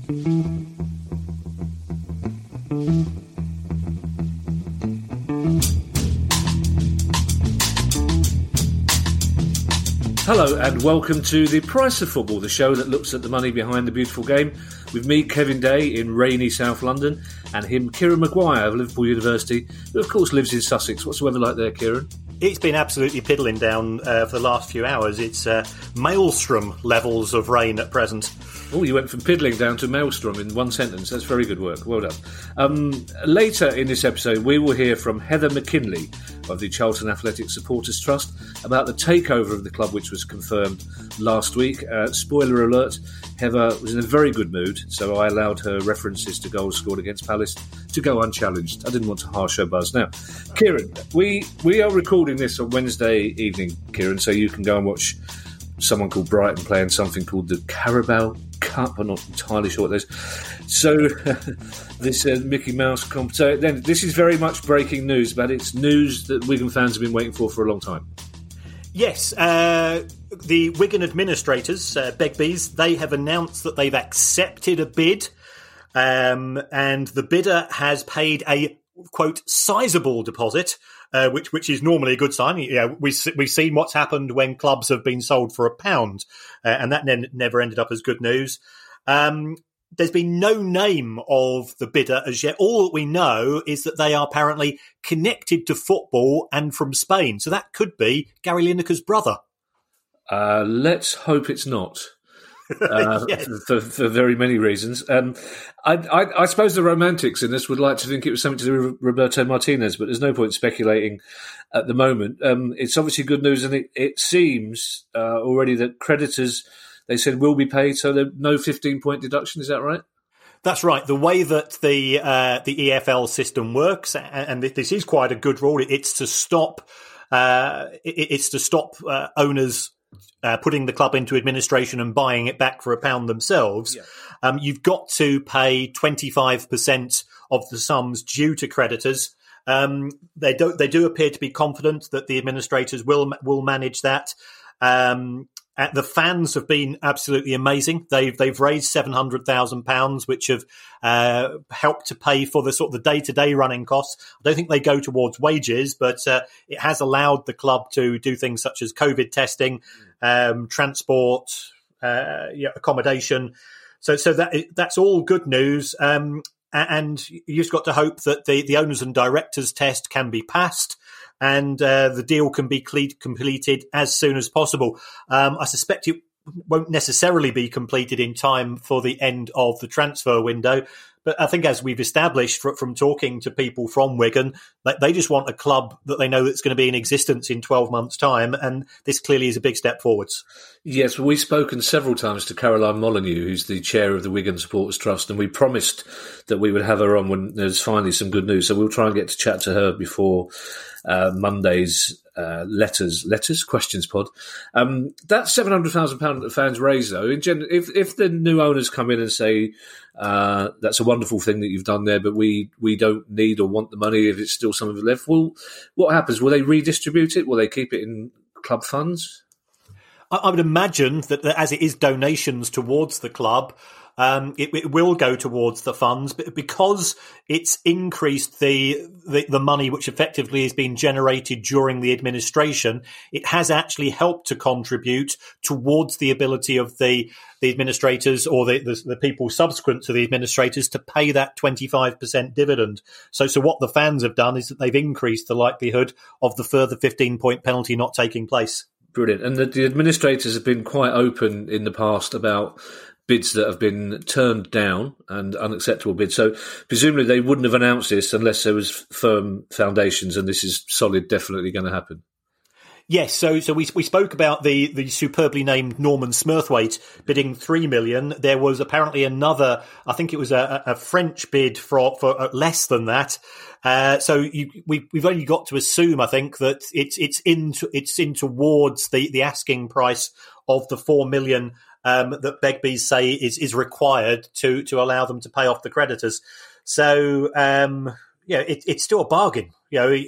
Hello and welcome to The Price of Football, the show that looks at the money behind the beautiful game, with me, Kevin Day, in rainy South London, and him, Kieran Maguire of Liverpool University, who of course lives in Sussex. What's the weather like there, Kieran? It's been absolutely piddling down for the last few hours. It's maelstrom levels of rain at present. Oh, you went from piddling down to maelstrom in one sentence. That's very good work. Well done. Later in this episode, we will hear from Heather McKinley of the Charlton Athletic Supporters Trust about the takeover of the club, which was confirmed last week. Spoiler alert, Heather was in a very good mood, so I allowed her references to goals scored against Palace to go unchallenged. I didn't want to harsh her buzz. Now, Kieran, we are recording this on Wednesday evening, Kieran, so you can go and watch someone called Brighton playing something called the Carabao Cup. I'm not entirely sure what it is. So this Mickey Mouse comp. So then this is very much breaking news, but it's news that Wigan fans have been waiting for a long time. Yes, the Wigan administrators, Begbie's, they have announced that they've accepted a bid, and the bidder has paid a, quote, sizable deposit, which is normally a good sign. We've seen what's happened when clubs have been sold for £1, and that never ended up as good news. There's been no name of the bidder as yet. All that we know is that they are apparently connected to football and from Spain. So that could be Gary Lineker's brother. Let's hope it's not. Yes. for very many reasons. I suppose the romantics in this would like to think it was something to do with Roberto Martinez, but there's no point speculating at the moment. It's obviously good news, and it seems already that creditors, they said, will be paid, so there's no 15-point deduction. Is that right? That's right. The way that the EFL system works, and this is quite a good rule, it's to stop owners putting the club into administration and buying it back for £1 themselves. Yeah. You've got to pay 25% of the sums due to creditors. They do appear to be confident that the administrators will manage that. The fans have been absolutely amazing. They've raised £700,000, which have helped to pay for the sort of the day-to-day running costs. I don't think they go towards wages, but it has allowed the club to do things such as COVID testing, transport, accommodation. So that's all good news. And you just got to hope that the owners and directors test can be passed, and the deal can be completed as soon as possible. I suspect it won't necessarily be completed in time for the end of the transfer window. But I think, as we've established from talking to people from Wigan, they just want a club that they know that's going to be in existence in 12 months' time, and this clearly is a big step forwards. Yes, well, we've spoken several times to Caroline Molyneux, who's the chair of the Wigan Supporters Trust, and we promised that we would have her on when there's finally some good news. So we'll try and get to chat to her before Monday's questions pod. That £700,000 that fans raise, though, in general, if the new owners come in and say that's a wonderful thing that you've done there, but we don't need or want the money if it's still some of it left, well, what happens? Will they redistribute it? Will they keep it in club funds? I would imagine that as it is donations towards the club, it will go towards the funds, but because it's increased the money which effectively has been generated during the administration, it has actually helped to contribute towards the ability of the administrators or the people subsequent to the administrators to pay that 25% dividend. So what the fans have done is that they've increased the likelihood of the further 15-point penalty not taking place. Brilliant. And the administrators have been quite open in the past about bids that have been turned down and unacceptable bids. So presumably they wouldn't have announced this unless there was firm foundations, and this is solid, definitely going to happen. Yes, so we spoke about the superbly named Norman Smurthwaite bidding $3 million. There was apparently another, I think it was a French bid for less than that. So we've only got to assume, I think, that it's in towards the asking price of the $4 million that Begbie's say is required to allow them to pay off the creditors. So it's still a bargain. You know,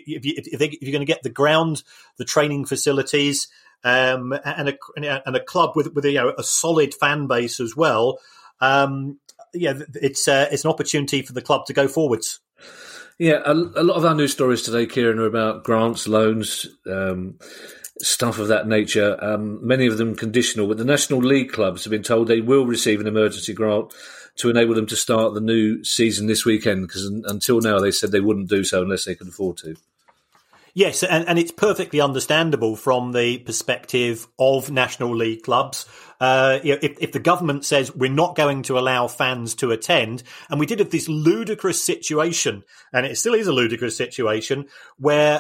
if you're going to get the ground, the training facilities, and a club with a solid fan base as well, it's an opportunity for the club to go forwards. Yeah, a lot of our news stories today, Kieran, are about grants, loans, stuff of that nature. Many of them conditional, but the National League clubs have been told they will receive an emergency grant to enable them to start the new season this weekend, because until now they said they wouldn't do so unless they could afford to. Yes, and it's perfectly understandable from the perspective of National League clubs. If the government says we're not going to allow fans to attend, and we did have this ludicrous situation, and it still is a ludicrous situation, where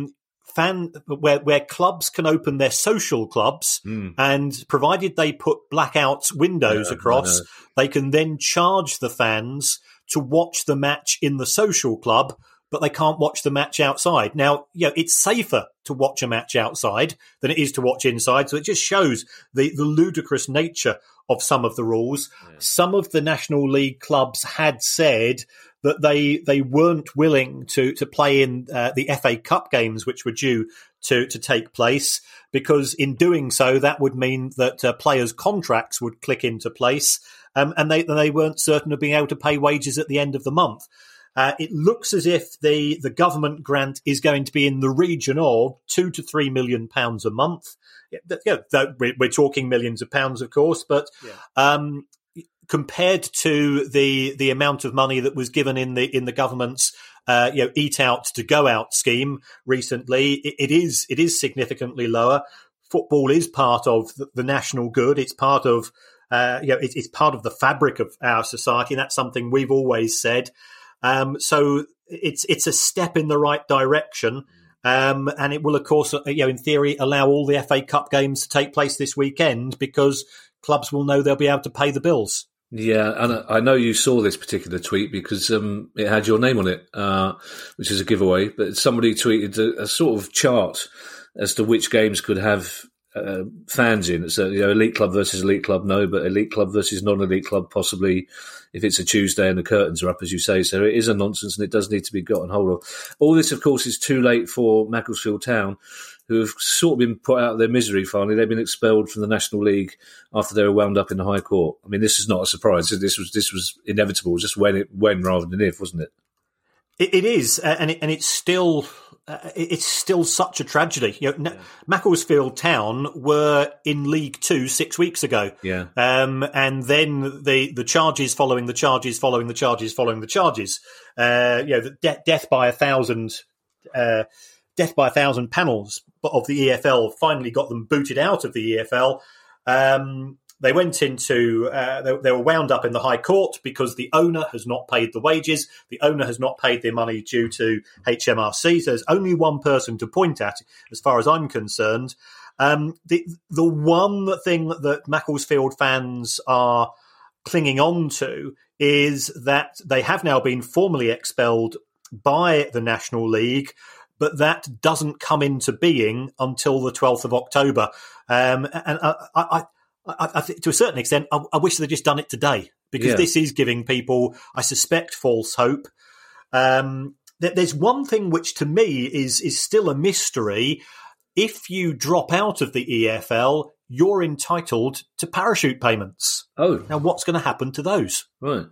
where clubs can open their social clubs, and provided they put blackout windows across, they can then charge the fans to watch the match in the social club, but they can't watch the match outside. Now, it's safer to watch a match outside than it is to watch inside. So it just shows the ludicrous nature of some of the rules. Yeah. Some of the National League clubs had said that they weren't willing to play in the FA Cup games, which were due to take place, because in doing so, that would mean that players' contracts would click into place, and they weren't certain of being able to pay wages at the end of the month. It looks as if the government grant is going to be in the region of £2 to £3 million a month. We're talking millions of pounds, of course, but compared to the amount of money that was given in the government's eat out to go out scheme recently, it is significantly lower. Football is part of the national good. It's part of it's part of the fabric of our society, and that's something we've always said. So it's a step in the right direction, and it will, of course, in theory, allow all the FA Cup games to take place this weekend, because clubs will know they'll be able to pay the bills. Yeah, and I know you saw this particular tweet because it had your name on it, which is a giveaway. But somebody tweeted a sort of chart as to which games could have fans in. So, elite club versus elite club, no, but elite club versus non-elite club, possibly, if it's a Tuesday and the curtains are up, as you say. So it is a nonsense, and it does need to be gotten hold of. All this, of course, is too late for Macclesfield Town, who have sort of been put out of their misery finally. They've been expelled from the National League after they were wound up in the High Court. I mean, this is not a surprise. This was inevitable, just when rather than if, wasn't it? It is, and it's still such a tragedy. Macclesfield Town were in League 2 6 weeks ago. Yeah. And then the charges following the charges following the charges following the charges. The death by 1,000 panels of the EFL finally got them booted out of the EFL. They went into, they were wound up in the High Court because the owner has not paid the wages. The owner has not paid their money due to HMRC. So there's only one person to point at, as far as I'm concerned. The one thing that Macclesfield fans are clinging on to is that they have now been formally expelled by the National League, but that doesn't come into being until the 12th of October. And I think, to a certain extent, I wish they'd just done it today, because this is giving people, I suspect, false hope. There's one thing which, to me, is still a mystery. If you drop out of the EFL, you're entitled to parachute payments. Oh. Now, what's going to happen to those? Right.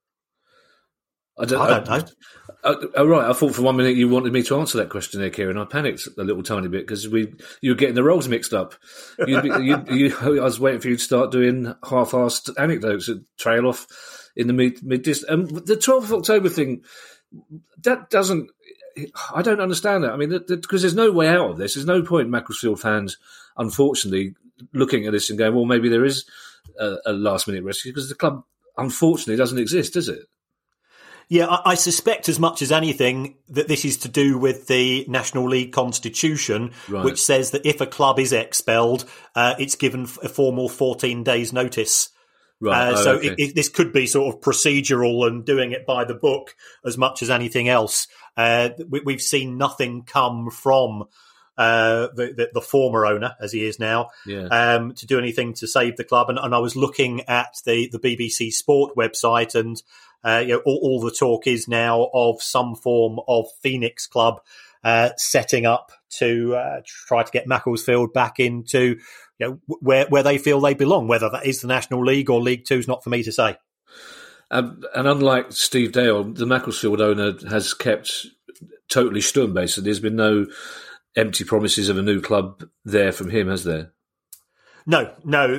I don't know. Oh, right. I thought for 1 minute you wanted me to answer that question there, Kieran. I panicked a little tiny bit because you were getting the roles mixed up. I was waiting for you to start doing half-assed anecdotes that trail off in the mid-distance. The 12th of October thing, that doesn't... I don't understand that. I mean, because there's no way out of this. There's no point in Macclesfield fans, unfortunately, looking at this and going, well, maybe there is a last-minute rescue, because the club, unfortunately, doesn't exist, does it? Yeah, I suspect as much as anything that this is to do with the National League constitution, right, which says that if a club is expelled, it's given a formal 14 days notice. Right. Okay. This could be sort of procedural and doing it by the book as much as anything else. We've seen nothing come from the former owner, as he is now, to do anything to save the club. And I was looking at the BBC Sport website, and all the talk is now of some form of Phoenix club setting up to try to get Macclesfield back into where they feel they belong. Whether that is the National League or League Two is not for me to say. And unlike Steve Dale, the Macclesfield owner has kept totally stum, basically. There's been no empty promises of a new club there from him, has there? No.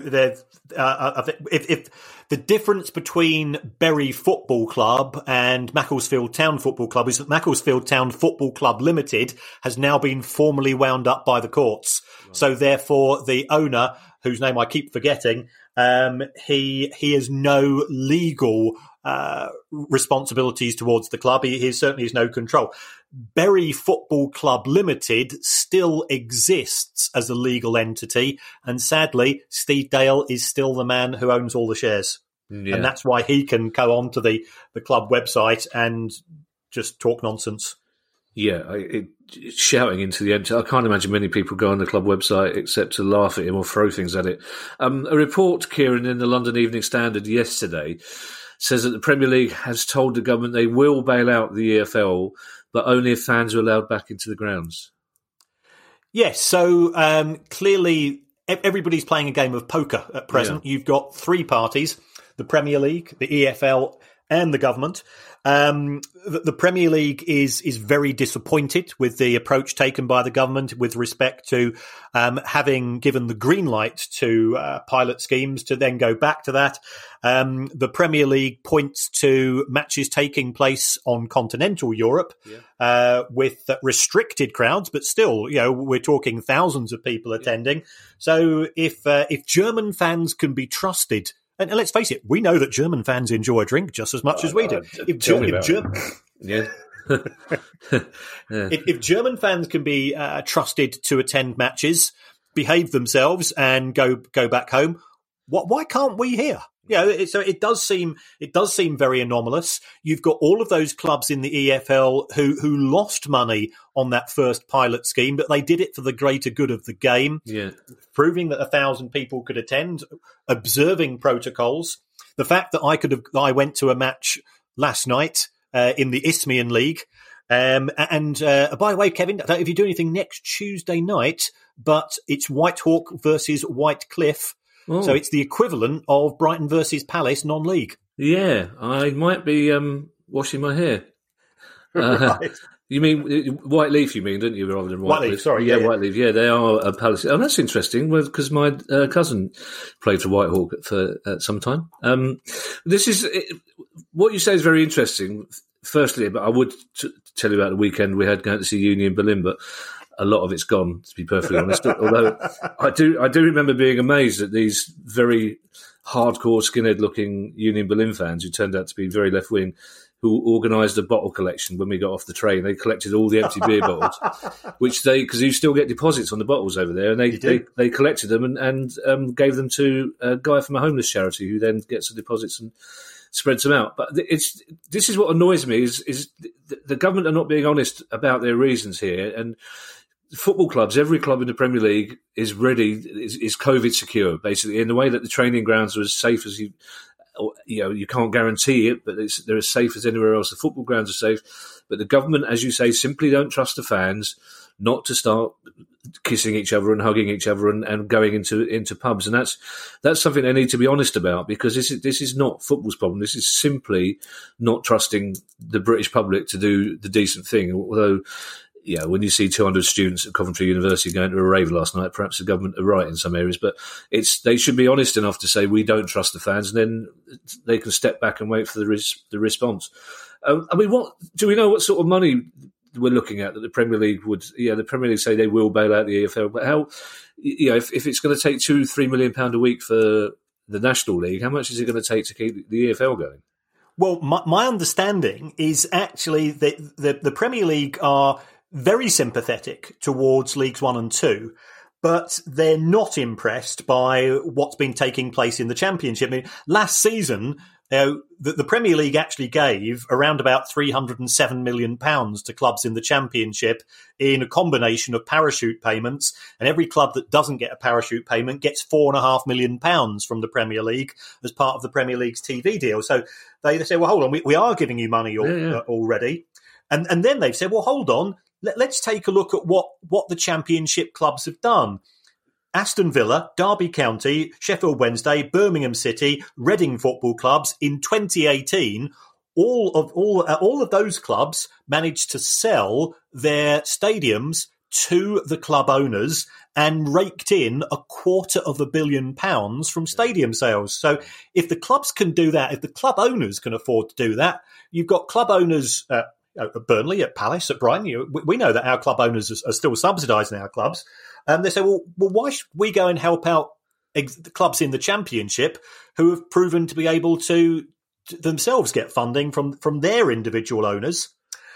If the difference between Bury Football Club and Macclesfield Town Football Club is that Macclesfield Town Football Club Limited has now been formally wound up by the courts. Right. So therefore, the owner, whose name I keep forgetting, he has no legal responsibilities towards the club. He certainly has no control. Bury Football Club Limited still exists as a legal entity, and sadly, Steve Dale is still the man who owns all the shares. Yeah. And that's why he can go on to the club website and just talk nonsense. Yeah, shouting into the empty. I can't imagine many people go on the club website except to laugh at him or throw things at it. A report, Kieran, in the London Evening Standard yesterday says that the Premier League has told the government they will bail out the EFL, but only if fans are allowed back into the grounds. Yes, so clearly everybody's playing a game of poker at present. Yeah. You've got three parties, the Premier League, the EFL, and the government. The Premier League is very disappointed with the approach taken by the government with respect to having given the green light to pilot schemes to then go back to that. The Premier League points to matches taking place on continental Europe with restricted crowds, but still, we're talking thousands of people attending. So if German fans can be trusted. And let's face it, we know that German fans enjoy a drink just as much as we do. If German fans can be trusted to attend matches, behave themselves, and go back home, why can't we here? So it does seem very anomalous. You've got all of those clubs in the EFL who lost money on that first pilot scheme, but they did it for the greater good of the game. Yeah. Proving that 1,000 people could attend, observing protocols. The fact that I went to a match last night in the Isthmian League. And by the way, Kevin, I don't know if you do anything next Tuesday night, but it's Whitehawk versus Whitecliff. Oh. So it's the equivalent of Brighton versus Palace non-league. Yeah, I might be washing my hair. Right. You mean Whiteleaf, you mean, don't you, rather than Whiteleaf? Sorry. Yeah, Whiteleaf. Yeah, they are a Palace. Oh, that's interesting, because my cousin played for Whitehawk for some time. This is what you say is very interesting, firstly, but I would tell you about the weekend we had going to see Union Berlin, but a lot of it's gone, to be perfectly honest. Although I do remember being amazed at these very hardcore skinhead-looking Union Berlin fans who turned out to be very left-wing, who organised a bottle collection when we got off the train. They collected all the empty beer bottles, because you still get deposits on the bottles over there, and they collected them and gave them to a guy from a homeless charity who then gets the deposits and spreads them out. But this is what annoys me is the government are not being honest about their reasons here. And football clubs, every club in the Premier League is ready, is COVID secure, basically, in the way that the training grounds are as safe as you can't guarantee it, but they're as safe as anywhere else. The football grounds are safe. But the government, as you say, simply don't trust the fans not to start kissing each other and hugging each other and going into pubs. And that's something they need to be honest about, because this is not football's problem. This is simply not trusting the British public to do the decent thing. Although, when you see 200 students at Coventry University going to a rave last night, perhaps the government are right in some areas, but they should be honest enough to say we don't trust the fans, and then they can step back and wait for the response. What do we know? What sort of money we're looking at that the Premier League would? The Premier League say they will bail out the EFL, but how? If it's going to take £2-3 million a week for the National League, how much is it going to take to keep the EFL going? Well, my understanding is actually that the Premier League are very sympathetic towards Leagues 1 and 2, but they're not impressed by what's been taking place in the Championship. I mean, last season, the Premier League actually gave around about £307 million to clubs in the Championship in a combination of parachute payments, and every club that doesn't get a parachute payment gets £4.5 million from the Premier League as part of the Premier League's TV deal. So they say, well, hold on, we are giving you money already. And then they've said, well, hold on, let's take a look at what the Championship clubs have done. Aston Villa, Derby County, Sheffield Wednesday, Birmingham City, Reading football clubs in 2018, all of those clubs managed to sell their stadiums to the club owners and raked in £250 million from stadium sales. So if the clubs can do that, if the club owners can afford to do that, you've got club owners at Burnley, at Palace, at Brighton. We know that our club owners are still subsidising our clubs. They say, well, why should we go and help out the clubs in the Championship who have proven to be able to themselves get funding from their individual owners?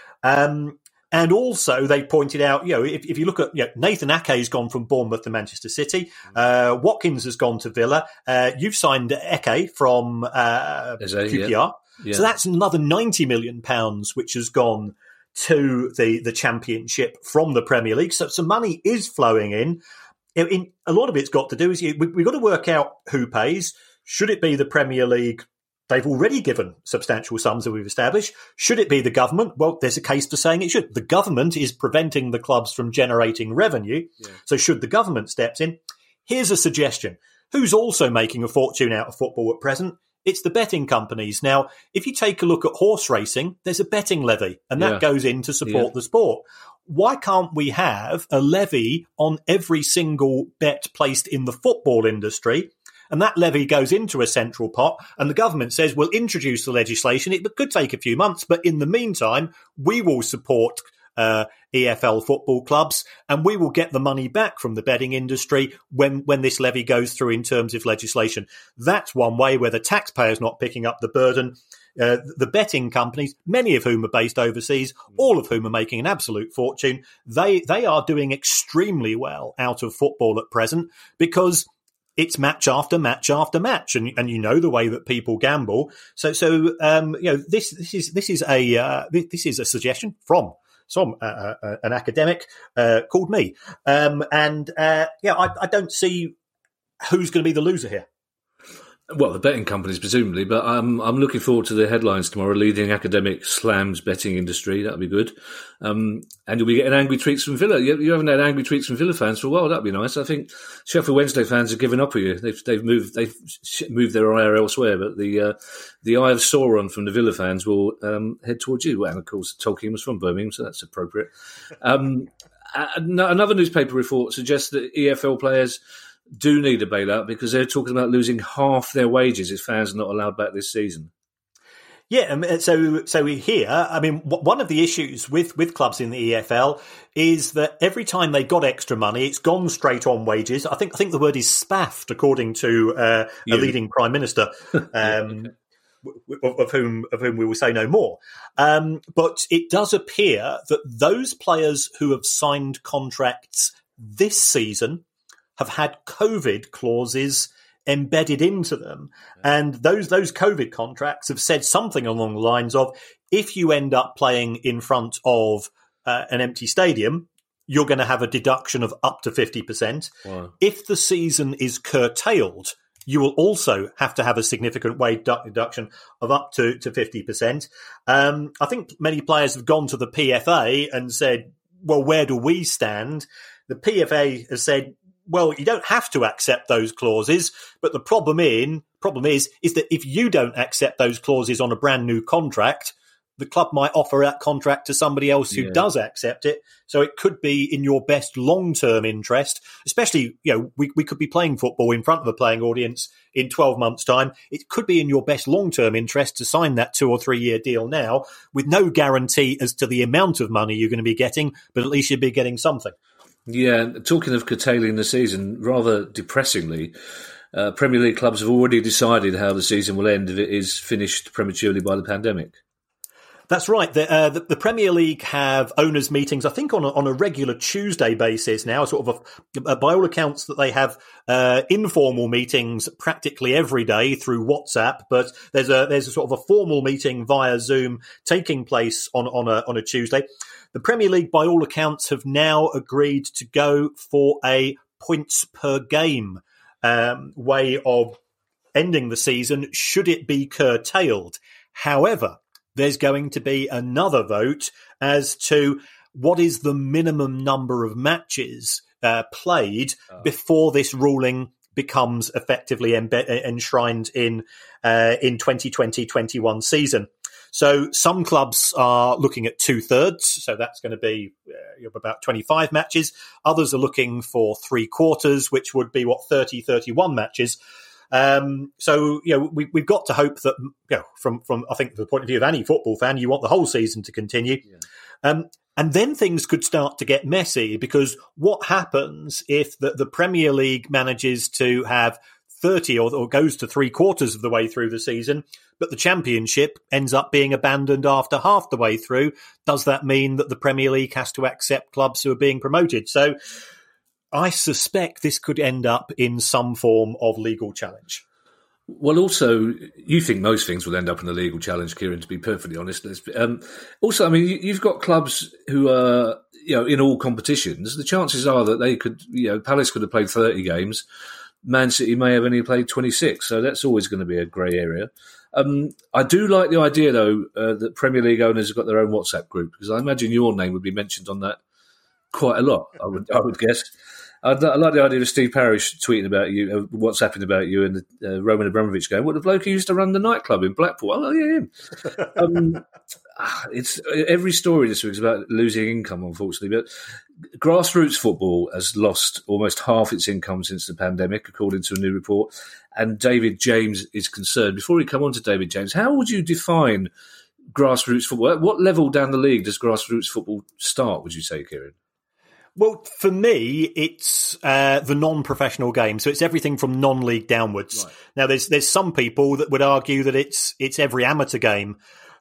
And also, they pointed out, if you look at Nathan Ake's gone from Bournemouth to Manchester City, Watkins has gone to Villa, you've signed Eke from QPR, yeah. So that's another £90 million which has gone to the Championship from the Premier League. So money is flowing in. A lot of it's got to do is we've got to work out who pays. Should it be the Premier League? They've already given substantial sums that we've established. Should it be the government? Well, there's a case for saying it should. The government is preventing the clubs from generating revenue. Yeah. So should the government steps in? Here's a suggestion. Who's also making a fortune out of football at present? It's the betting companies. Now, if you take a look at horse racing, there's a betting levy, and that goes in to support the sport. Why can't we have a levy on every single bet placed in the football industry? And that levy goes into a central pot, and the government says, we'll introduce the legislation. It could take a few months, but in the meantime, we will support EFL football clubs, and we will get the money back from the betting industry when this levy goes through in terms of legislation. That's one way where the taxpayer's not picking up the burden. The betting companies, many of whom are based overseas, all of whom are making an absolute fortune, they are doing extremely well out of football at present because it's match after match after match, and you know the way that people gamble. So this is a suggestion from an academic called me, I don't see who's going to be the loser here. Well, the betting companies, presumably, but I'm looking forward to the headlines tomorrow. Leading academic slams betting industry. That'll be good. And you'll be getting angry tweets from Villa. You haven't had angry tweets from Villa fans for a while. That'd be nice. I think Sheffield Wednesday fans have given up on you. They've moved their ire elsewhere, but the eye of Sauron from the Villa fans will head towards you. Well, and of course, Tolkien was from Birmingham, so that's appropriate. Another newspaper report suggests that EFL players do need a bailout because they're talking about losing half their wages if fans are not allowed back this season. Yeah, so here, I mean, one of the issues with clubs in the EFL is that every time they got extra money, it's gone straight on wages. I think the word is spaffed, according to a leading prime minister, of whom we will say no more. But it does appear that those players who have signed contracts this season have had COVID clauses embedded into them. And those COVID contracts have said something along the lines of, if you end up playing in front of an empty stadium, you're going to have a deduction of up to 50%. Wow. If the season is curtailed, you will also have to have a significant wage deduction of up to 50%. I think many players have gone to the PFA and said, well, where do we stand? The PFA has said, well, you don't have to accept those clauses, but the problem is that if you don't accept those clauses on a brand new contract, the club might offer that contract to somebody else who does accept it. So it could be in your best long-term interest, especially, we could be playing football in front of a playing audience in 12 months' time. It could be in your best long-term interest to sign that 2 or 3 year deal now with no guarantee as to the amount of money you're going to be getting, but at least you'd be getting something. Yeah, talking of curtailing the season, rather depressingly, Premier League clubs have already decided how the season will end if it is finished prematurely by the pandemic. That's right. The Premier League have owners' meetings, I think, on a regular Tuesday basis now. Sort of, by all accounts, that they have informal meetings practically every day through WhatsApp. But there's a sort of a formal meeting via Zoom taking place on a Tuesday. The Premier League, by all accounts, have now agreed to go for a points per game way of ending the season, should it be curtailed. However, there's going to be another vote as to what is the minimum number of matches played before this ruling becomes effectively enshrined in 2020-21 season. So some clubs are looking at 2/3, so that's going to be about 25 matches. Others are looking for 3/4, which would be 31 matches. So we've got to hope that from I think the point of view of any football fan, you want the whole season to continue. Yeah. And then things could start to get messy, because what happens if the Premier League manages to have 30 or goes to 3/4 of the way through the season, but the Championship ends up being abandoned after half the way through? Does that mean that the Premier League has to accept clubs who are being promoted? So I suspect this could end up in some form of legal challenge. Well, also, you think most things will end up in a legal challenge, Kieran, to be perfectly honest. Also, I mean, you've got clubs who are, in all competitions. The chances are that they could, Palace could have played 30 games. Man City may have only played 26, so that's always going to be a grey area. I do like the idea, though, that Premier League owners have got their own WhatsApp group, because I imagine your name would be mentioned on that quite a lot, I would guess. I like the idea of Steve Parish tweeting about you, WhatsApping about you, and Roman Abramovich going, "What, the bloke who used to run the nightclub in Blackpool?" Oh, yeah, him. It's every story this week is about losing income, unfortunately. But grassroots football has lost almost half its income since the pandemic, according to a new report. And David James is concerned. Before we come on to David James, how would you define grassroots football? At what level down the league does grassroots football start, would you say, Kieran? Well, for me, it's the non-professional game, so it's everything from non-league downwards. Right. Now, there's some people that would argue that it's every amateur game.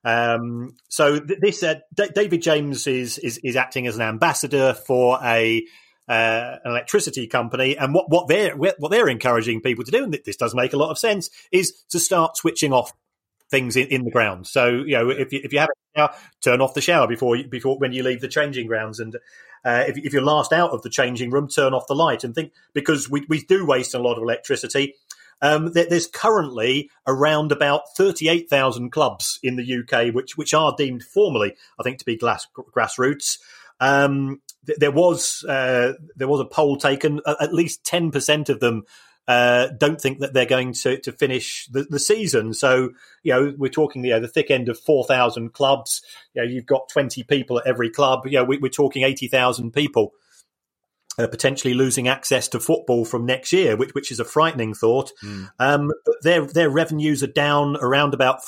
So this David James is acting as an ambassador for an electricity company, and what they're encouraging people to do, and this does make a lot of sense, is to start switching off things in the ground. So if you have a shower, turn off the shower before when you leave the changing grounds, and if you're last out of the changing room, turn off the light. And think, because we do waste a lot of electricity. There's currently around about 38,000 clubs in the UK which are deemed formally, I think, to be grassroots. There was a poll taken. At least 10% of them don't think that they're going to finish the season. So, we're talking the thick end of 4,000 clubs. You've got 20 people at every club. We're talking 80,000 people potentially losing access to football from next year, which is a frightening thought. Their revenues are down around about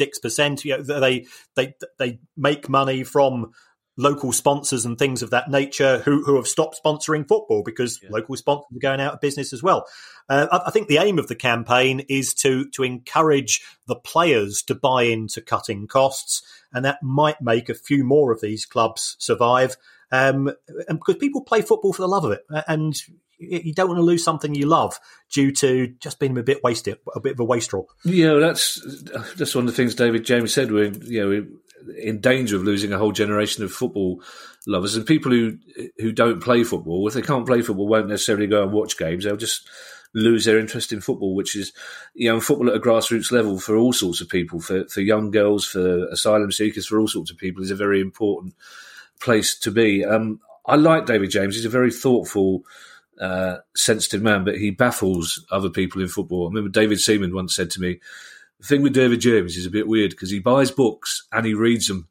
46%. They make money from local sponsors and things of that nature who have stopped sponsoring football because local sponsors are going out of business as well. I think the aim of the campaign is to encourage the players to buy into cutting costs, and that might make a few more of these clubs survive. And because people play football for the love of it, and you don't want to lose something you love due to just being a bit of a wastrel. Yeah, that's one of the things David James said. We're in danger of losing a whole generation of football lovers, and people who don't play football, if they can't play football, won't necessarily go and watch games. They'll just lose their interest in football, which is, football at a grassroots level for all sorts of people, for young girls, for asylum seekers, for all sorts of people, is a very important place to be. I like David James. He's a very thoughtful, sensitive man, but he baffles other people in football. I remember David Seaman once said to me, the thing with David James is a bit weird because he buys books and he reads them.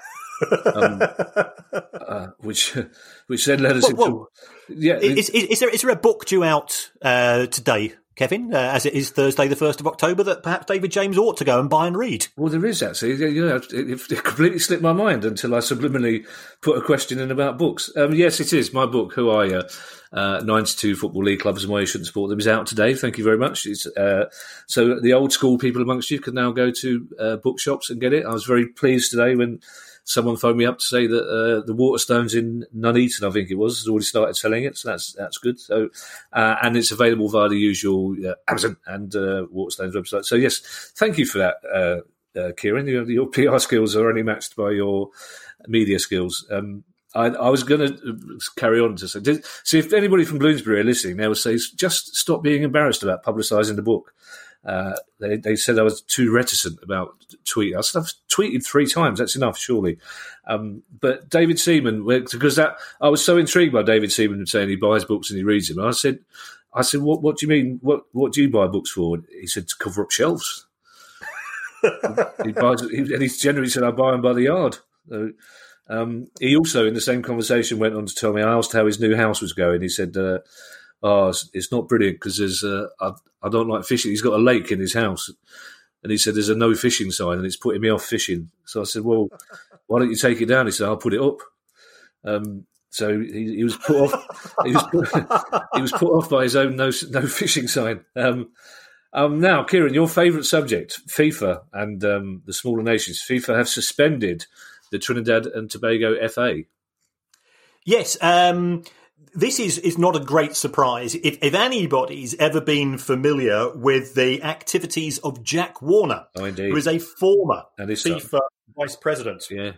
Which then led us into... Is there a book due out today, Kevin, as it is Thursday, the 1st of October, that perhaps David James ought to go and buy and read? Well, there is actually. It completely slipped my mind until I subliminally put a question in about books. Yes, it is. My book, Who Are You? 92 Football League Clubs and Why You Shouldn't Support Them, is out today. Thank you very much. So the old school people amongst you can now go to bookshops and get it. I was very pleased today when someone phoned me up to say that the Waterstones in Nuneaton, I think it was, has already started selling it. So that's good. So and it's available via the usual Amazon and Waterstones website. So yes, thank you for that, Kieran. Your PR skills are only matched by your media skills. I was going to carry on to say, see if anybody from Bloomsbury are listening, they will say, just stop being embarrassed about publicising the book. They said I was too reticent about tweeting. I said, I've tweeted 3 times. That's enough, surely. But David Seaman, because I was so intrigued by David Seaman saying he buys books and he reads them. I said, what do you mean? What do you buy books for? And he said, to cover up shelves. And he generally said, I buy them by the yard. So, he also, in the same conversation, went on to tell me, I asked how his new house was going. He said, it's not brilliant because I don't like fishing. He's got a lake in his house. And he said, there's a no fishing sign and it's putting me off fishing. So I said, well, why don't you take it down? He said, I'll put it up. So he was put off. He was put off by his own no fishing sign. Now, Kieran, your favourite subject, FIFA and the smaller nations. FIFA have suspended the Trinidad and Tobago FA. Yes, this is not a great surprise. If anybody's ever been familiar with the activities of Jack Warner, who is a former FIFA vice president. Yeah.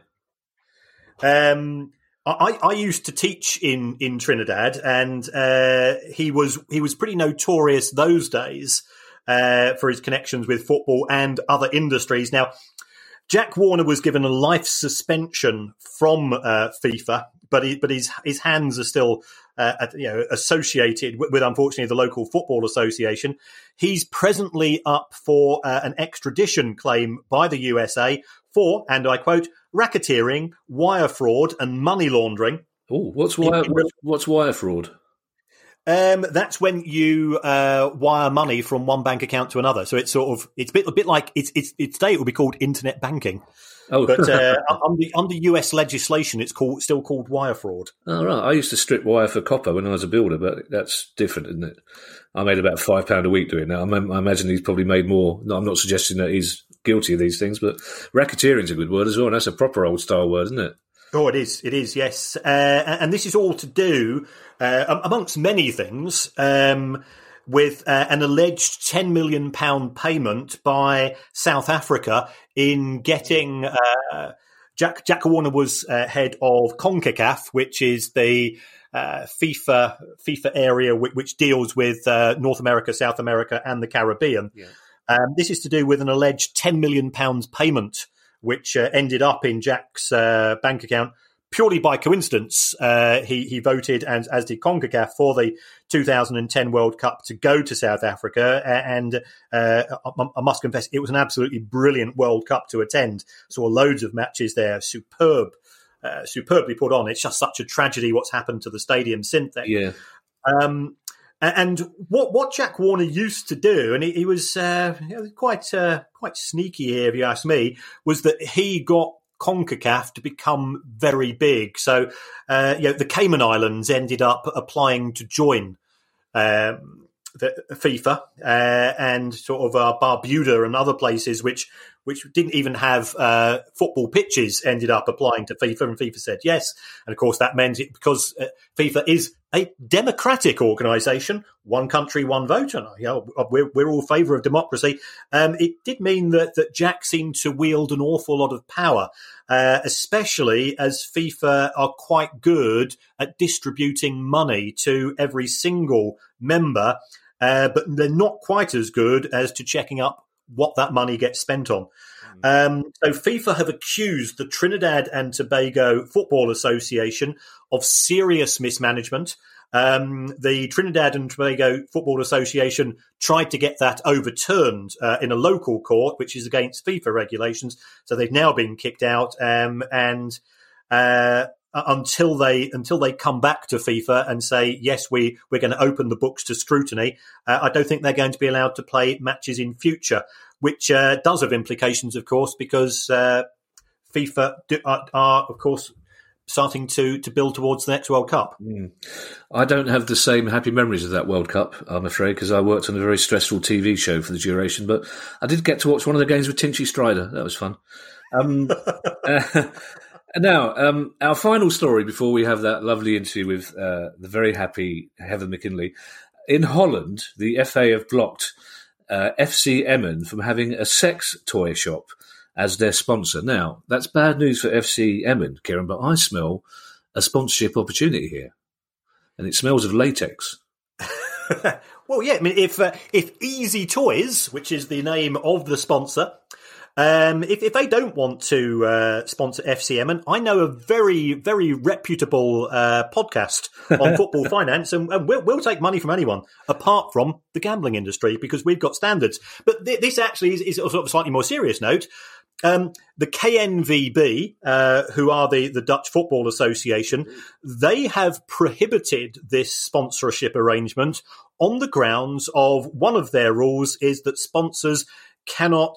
I used to teach in Trinidad, and he was pretty notorious those days for his connections with football and other industries. Now, Jack Warner was given a life suspension from FIFA, but his hands are still associated with unfortunately the local football association. He's presently up for an extradition claim by the USA for, and I quote, racketeering, wire fraud, and money laundering. Oh, what's wire fraud? That's when you wire money from one bank account to another. So it's a bit like it's today it would be called internet banking. Oh, but under US legislation, it's still called wire fraud. Oh, right. I used to strip wire for copper when I was a builder, but that's different, isn't it? I made about £5 a week doing that. I imagine he's probably made more. No, I'm not suggesting that he's guilty of these things, but racketeering's a good word as well. And that's a proper old style word, isn't it? Oh, it is. It is, yes. And this is all to do, amongst many things, with an alleged £10 million payment by South Africa in getting Jack Warner was head of CONCACAF, which is the FIFA area which deals with North America, South America, and the Caribbean. Yeah. This is to do with an alleged £10 million payment, which ended up in Jack's bank account purely by coincidence. He voted, and as did CONCACAF, for the 2010 World Cup to go to South Africa. And I must confess, it was an absolutely brilliant World Cup to attend. Saw loads of matches there, superbly put on. It's just such a tragedy what's happened to the stadium since then. Yeah. And what Jack Warner used to do, and he was quite sneaky here, if you ask me, was that he got CONCACAF to become very big. So, the Cayman Islands ended up applying to join the FIFA, and sort of Barbuda and other places which didn't even have football pitches ended up applying to FIFA, and FIFA said yes. And of course, that meant it because FIFA is a democratic organisation, one country, one vote, and we're all favour of democracy. It did mean that Jack seemed to wield an awful lot of power, especially as FIFA are quite good at distributing money to every single member, but they're not quite as good as to checking up what that money gets spent on. So FIFA have accused the Trinidad and Tobago Football Association of serious mismanagement. The Trinidad and Tobago Football Association tried to get that overturned in a local court, which is against FIFA regulations. So they've now been kicked out, and until they come back to FIFA and say, yes, we're going to open the books to scrutiny, I don't think they're going to be allowed to play matches in future, which does have implications, of course, because FIFA are, of course, starting to build towards the next World Cup. I don't have the same happy memories of that World Cup, I'm afraid, because I worked on a very stressful TV show for the duration, but I did get to watch one of the games with Tinchy Strider. That was fun. Now, our final story before we have that lovely interview with the very happy Heather McKinley. In Holland, the FA have blocked FC Emmen from having a sex toy shop as their sponsor. Now, that's bad news for FC Emmen, Kieran, but I smell a sponsorship opportunity here. And it smells of latex. Well, yeah, I mean, if Easy Toys, which is the name of the sponsor, if they don't want to sponsor FCM, and I know a very, very reputable podcast on football finance, and we'll take money from anyone apart from the gambling industry because we've got standards. But this actually is sort of a slightly more serious note. The KNVB, who are the Dutch Football Association, they have prohibited this sponsorship arrangement on the grounds of one of their rules is that sponsors cannot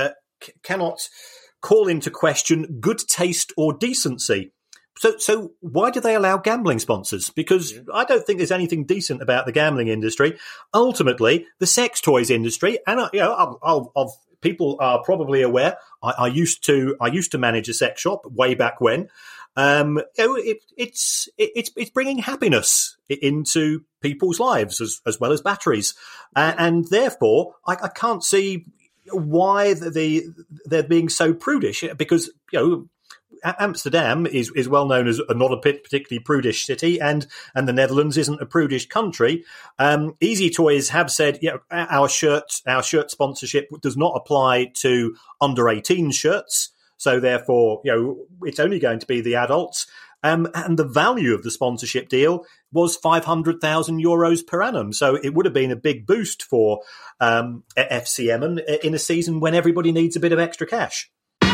call into question good taste or decency. So why do they allow gambling sponsors? Because I don't think there's anything decent about the gambling industry. Ultimately, the sex toys industry, and people are probably aware. I used to manage a sex shop way back when. It's bringing happiness into people's lives as well as batteries, and therefore I can't see why they're being so prudish. Because Amsterdam is well known as not a particularly prudish city, and the Netherlands isn't a prudish country. Easy Toys have said, our shirt sponsorship does not apply to under 18 shirts. So therefore, it's only going to be the adults. And the value of the sponsorship deal was €500,000 per annum. So it would have been a big boost for FCM in a season when everybody needs a bit of extra cash.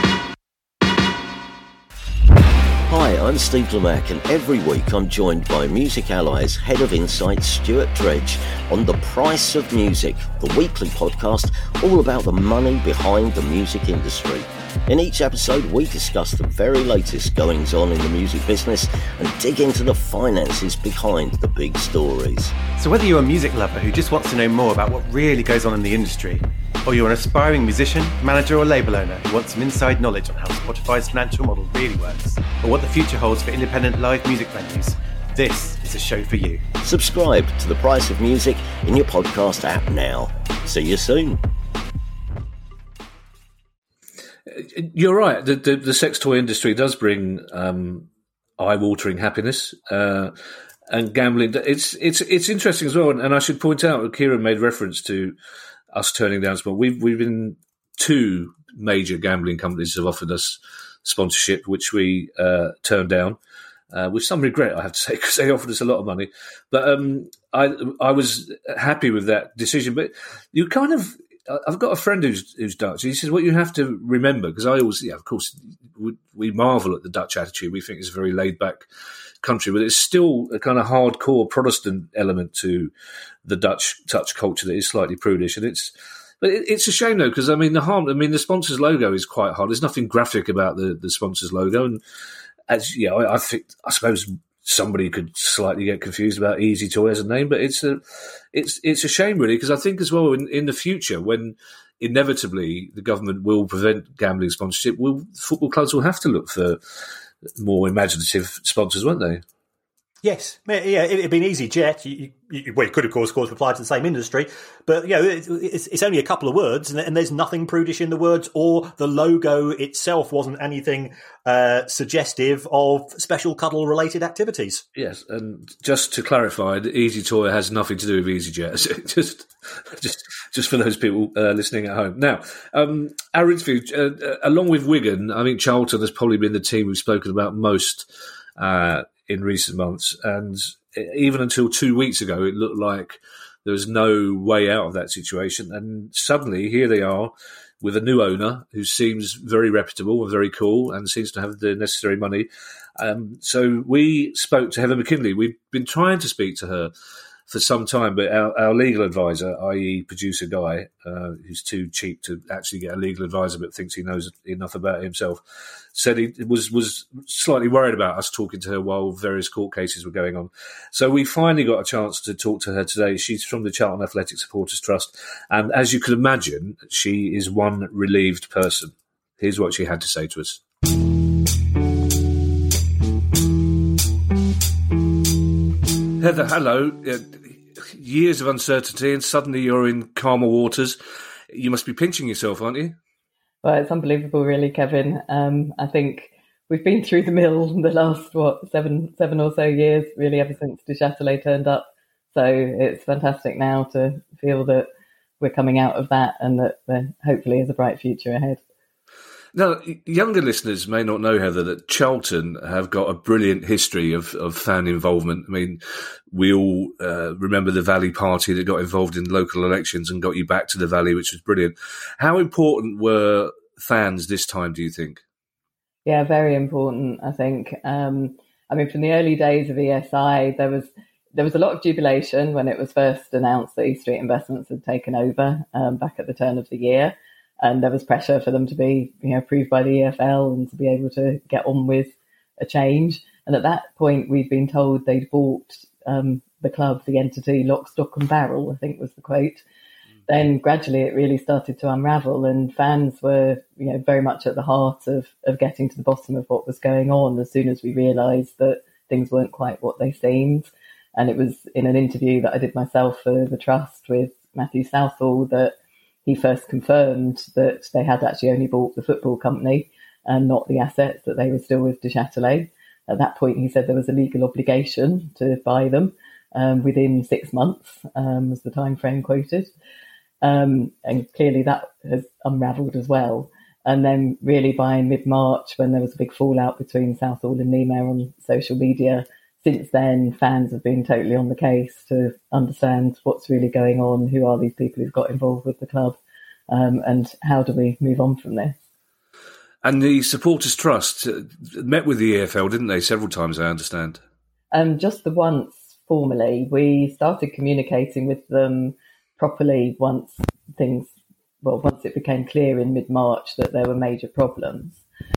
Hi, I'm Steve Lemack, and every week I'm joined by Music Ally's Head of Insight, Stuart Dredge, on The Price of Music, the weekly podcast all about the money behind the music industry. In each episode, we discuss the very latest goings-on in the music business and dig into the finances behind the big stories. So whether you're a music lover who just wants to know more about what really goes on in the industry, or you're an aspiring musician, manager or label owner who wants some inside knowledge on how Spotify's financial model really works, or what the future holds for independent live music venues, this is a show for you. Subscribe to The Price of Music in your podcast app now. See you soon. You're right. The sex toy industry does bring eye-watering happiness, and gambling. It's interesting as well. And I should point out, Kieran made reference to us turning down sport. We've been 2 major gambling companies have offered us sponsorship, which we turned down with some regret, I have to say, because they offered us a lot of money. But I was happy with that decision. But you kind of. I've got a friend who's Dutch. He says, what you have to remember, because I always, of course, we marvel at the Dutch attitude. We think it's a very laid-back country, but it's still a kind of hardcore Protestant element to the Dutch culture that is slightly prudish. And it's a shame, though, because, the sponsor's logo is quite hard. There's nothing graphic about the sponsor's logo. And I suppose somebody could slightly get confused about Easy Toy as a name, but it's a shame, really, because I think as well in the future, when inevitably the government will prevent gambling sponsorship, football clubs will have to look for more imaginative sponsors, won't they? Yes, yeah, it'd been EasyJet. You could, of course, apply to the same industry, but it's only a couple of words, and there's nothing prudish in the words, or the logo itself wasn't anything suggestive of special cuddle-related activities. Yes, and just to clarify, the Easy Toy has nothing to do with EasyJet. just for those people listening at home. Now, our interview, along with Wigan, I think Charlton has probably been the team we've spoken about most in recent months, and even until 2 weeks ago, it looked like there was no way out of that situation. And suddenly, here they are with a new owner who seems very reputable and very cool and seems to have the necessary money. So we spoke to Heather McKinley. We've been trying to speak to her for some time, but our legal advisor, i.e. producer Guy, who's too cheap to actually get a legal advisor but thinks he knows enough about it himself, said he was slightly worried about us talking to her while various court cases were going on. So we finally got a chance to talk to her today. She's from the Charlton Athletic Supporters Trust, and as you can imagine, she is one relieved person. Here's what she had to say to us. Heather, hello. Years of uncertainty, and suddenly you're in calmer waters. You must be pinching yourself, aren't you? Well, it's unbelievable, really, Kevin. I think we've been through the mill the last, seven or so years, really, ever since Du Châtelet turned up So it's fantastic now to feel that we're coming out of that and that there hopefully is a bright future ahead. Now, younger listeners may not know, Heather, that Charlton have got a brilliant history of fan involvement. I mean, we all remember the Valley Party that got involved in local elections and got you back to the Valley, which was brilliant. How important were fans this time, do you think? Yeah, very important, I think. From the early days of ESI, there was a lot of jubilation when it was first announced that East Street Investments had taken over back at the turn of the year. And there was pressure for them to be approved by the EFL and to be able to get on with a change. And at that point, we'd been told they'd bought the club, the entity, lock, stock and barrel, I think was the quote. Then gradually it really started to unravel, and fans were very much at the heart of getting to the bottom of what was going on as soon as we realised that things weren't quite what they seemed. And it was in an interview that I did myself for the Trust with Matthew Southall that he first confirmed that they had actually only bought the football company and not the assets, that they were still with Du Châtelet. At that point, he said there was a legal obligation to buy them within 6 months, was the time frame quoted. And clearly that has unravelled as well. And then really by mid-March, when there was a big fallout between Southall and Niemeyer on social media, since then, fans have been totally on the case to understand what's really going on, who are these people who've got involved with the club, and how do we move on from this. And the Supporters Trust met with the EFL, didn't they, several times, I understand? Just the once, formally. We started communicating with them properly once it became clear in mid-March that there were major problems.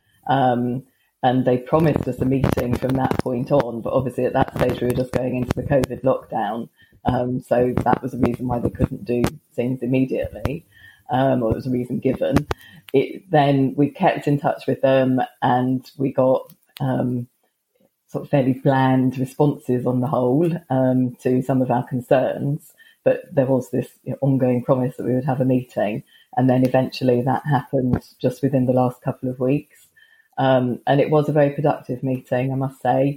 And they promised us a meeting from that point on, but obviously at that stage we were just going into the COVID lockdown. So that was the reason why they couldn't do things immediately, or it was a reason given. Then we kept in touch with them and we got sort of fairly bland responses on the whole to some of our concerns. But there was this ongoing promise that we would have a meeting. And then eventually that happened just within the last couple of weeks. And it was a very productive meeting, I must say.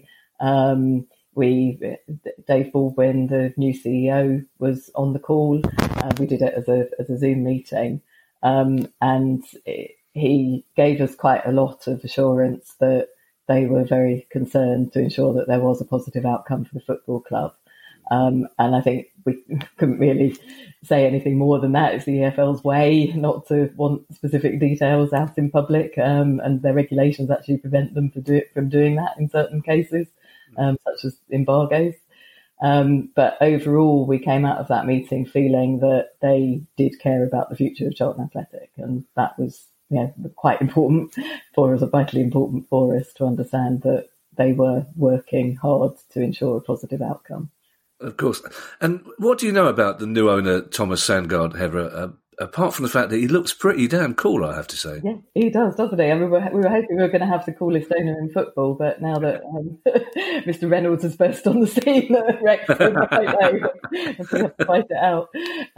Dave Baldwin, the new CEO, was on the call. We did it as a Zoom meeting. And he gave us quite a lot of assurance that they were very concerned to ensure that there was a positive outcome for the football club. And I think we couldn't really say anything more than that. It's the EFL's way not to want specific details out in public, and their regulations actually prevent them from doing that in certain cases, such as embargoes. But overall, we came out of that meeting feeling that they did care about the future of Charlton Athletic, and that was quite important for us, vitally important for us to understand that they were working hard to ensure a positive outcome. Of course. And what do you know about the new owner, Thomas Sandgaard, Heather, apart from the fact that he looks pretty damn cool, I have to say? Yeah, he does, doesn't he? I mean, we were hoping we were going to have the coolest owner in football, but now that Mr. Reynolds has burst on the scene at Wrexham, I don't know. We have to fight it out.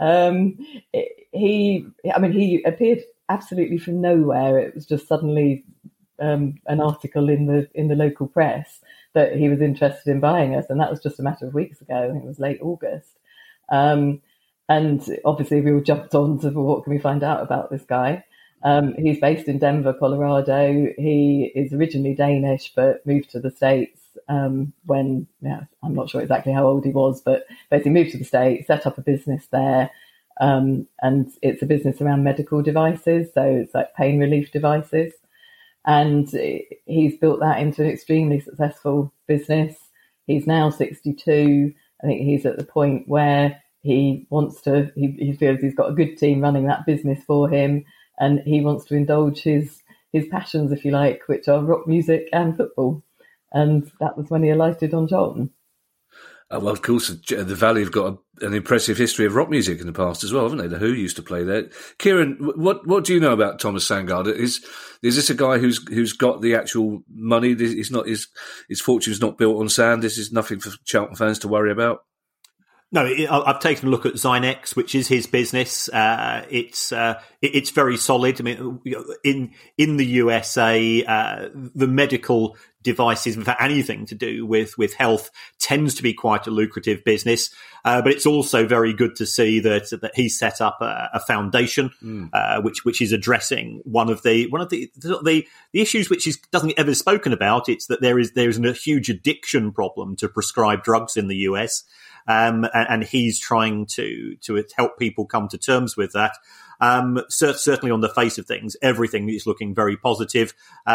He appeared absolutely from nowhere. It was just suddenly an article in the local press that he was interested in buying us, and that was just a matter of weeks ago. I think it was late August. And obviously we all jumped on to what can we find out about this guy. He's based in Denver, Colorado. He is originally Danish, but moved to the States when, I'm not sure exactly how old he was, but basically moved to the States, set up a business there. And it's a business around medical devices, so it's like pain relief devices. And he's built that into an extremely successful business. He's now 62. I think he's at the point where he wants to, he feels he's got a good team running that business for him, and he wants to indulge his passions, if you like, which are rock music and football. And that was when he alighted on Charlton. Well, of course, the Valley have got an impressive history of rock music in the past as well, haven't they? The Who used to play there. Kieran, what do you know about Thomas Sandgaard? Is this a guy who's got the actual money? He's not, his fortune's not built on sand. This is nothing for Charlton fans to worry about. No, I've taken a look at Zynex, which is his business. It's very solid. I mean, in the USA, the medical devices, in fact, anything to do with health, tends to be quite a lucrative business. But it's also very good to see that he set up a foundation, which is addressing one of the issues which doesn't get ever spoken about. It's that there is a huge addiction problem to prescribed drugs in the US. And he's trying to help people come to terms with that. Certainly on the face of things, everything is looking very positive.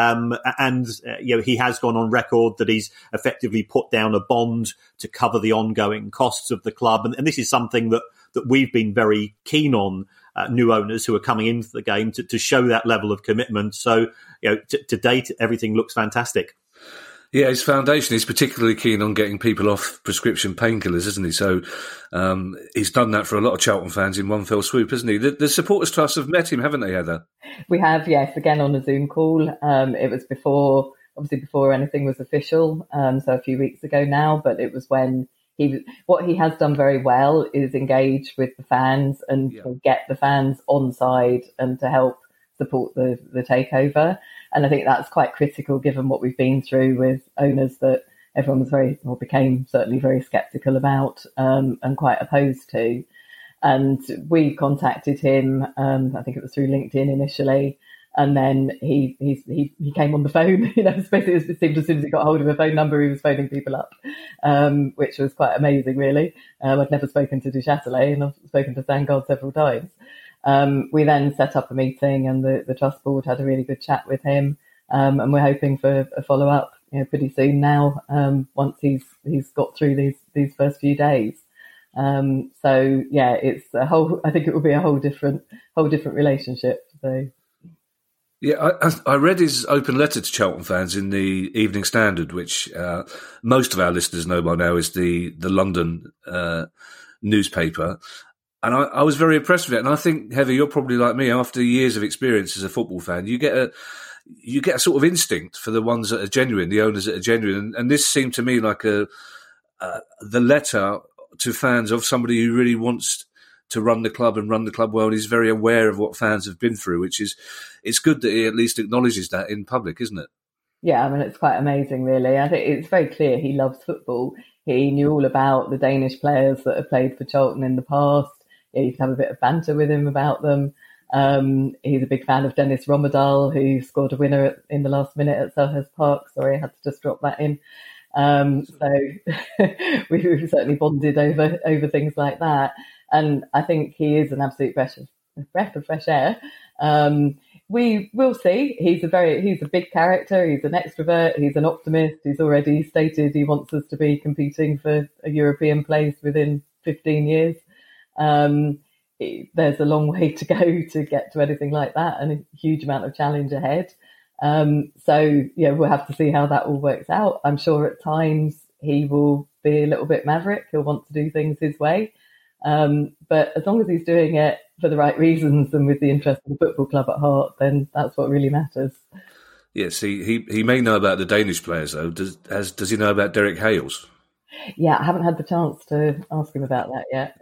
He has gone on record that he's effectively put down a bond to cover the ongoing costs of the club. And this is something that we've been very keen on, new owners who are coming into the game to show that level of commitment. So, to date, everything looks fantastic. Yeah, his foundation is particularly keen on getting people off prescription painkillers, isn't he? So he's done that for a lot of Charlton fans in one fell swoop, hasn't he? The Supporters Trust have met him, haven't they, Heather? We have, yes, again on a Zoom call. It was before anything was official, so a few weeks ago now, but it was when what he has done very well is engage with the fans and get the fans on side and to help support the takeover. And I think that's quite critical given what we've been through with owners that everyone was became certainly very sceptical about and quite opposed to. And we contacted him, I think it was through LinkedIn initially, and then he came on the phone. Basically it seemed as soon as he got hold of a phone number, he was phoning people up, which was quite amazing, really. I'd never spoken to Du Châtelet, and I've spoken to Sangard several times. We then set up a meeting, and the trust board had a really good chat with him, and we're hoping for a follow up, pretty soon now. Once he's got through these first few days, it's I think it will be a whole different relationship. So. Yeah, I read his open letter to Charlton fans in the Evening Standard, which most of our listeners know by now is the London newspaper. And I was very impressed with it. And I think, Heather, you're probably like me. After years of experience as a football fan, you get a sort of instinct for the ones that are genuine, the owners that are genuine. And this seemed to me like the letter to fans of somebody who really wants to run the club and run the club well. And he's very aware of what fans have been through, it's good that he at least acknowledges that in public, isn't it? Yeah, I mean, it's quite amazing, really. I think it's very clear he loves football. He knew all about the Danish players that have played for Charlton in the past. You can have a bit of banter with him about them. He's a big fan of Dennis Rommedahl, who scored a winner in the last minute at Selhurst Park. Sorry, I had to just drop that in. So we've certainly bonded over things like that. And I think he is an absolute breath of fresh air. We will see. He's a big character. He's an extrovert. He's an optimist. He's already stated he wants us to be competing for a European place within 15 years. There's a long way to go to get to anything like that, and a huge amount of challenge ahead. We'll have to see how that all works out. I'm sure at times he will be a little bit maverick. He'll want to do things his way. But as long as he's doing it for the right reasons and with the interest of the football club at heart, then that's what really matters. Yes, he may know about the Danish players, though. Does he know about Derek Hales? Yeah, I haven't had the chance to ask him about that yet.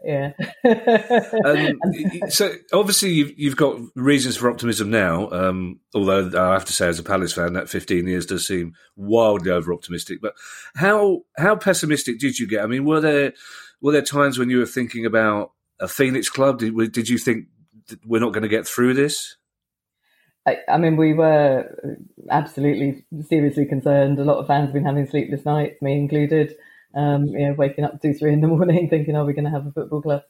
Yeah. So obviously you've got reasons for optimism now. Although I have to say, as a Palace fan, that 15 years does seem wildly over optimistic. But how pessimistic did you get? I mean, were there times when you were thinking about a Phoenix club? Did you think that we're not going to get through this? I mean, we were absolutely seriously concerned. A lot of fans have been having sleepless nights, me included. Waking up 2-3 in the morning thinking, are we going to have a football club?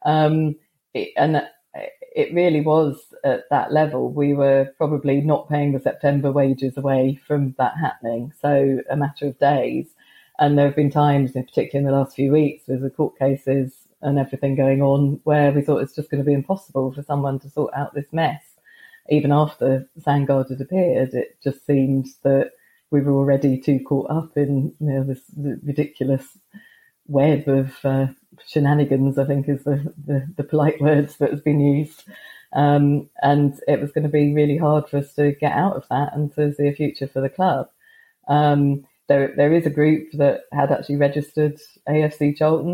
It really was at that level. We were probably not paying the September wages away from that happening. So a matter of days. And there have been times, in particular in the last few weeks, with the court cases and everything going on, where we thought it's just going to be impossible for someone to sort out this mess. Even after Sangard had appeared, it just seemed that we were already too caught up in this ridiculous web of shenanigans, I think is the polite words that has been used. And it was going to be really hard for us to get out of that and to see a future for the club. There is a group that had actually registered AFC Charlton,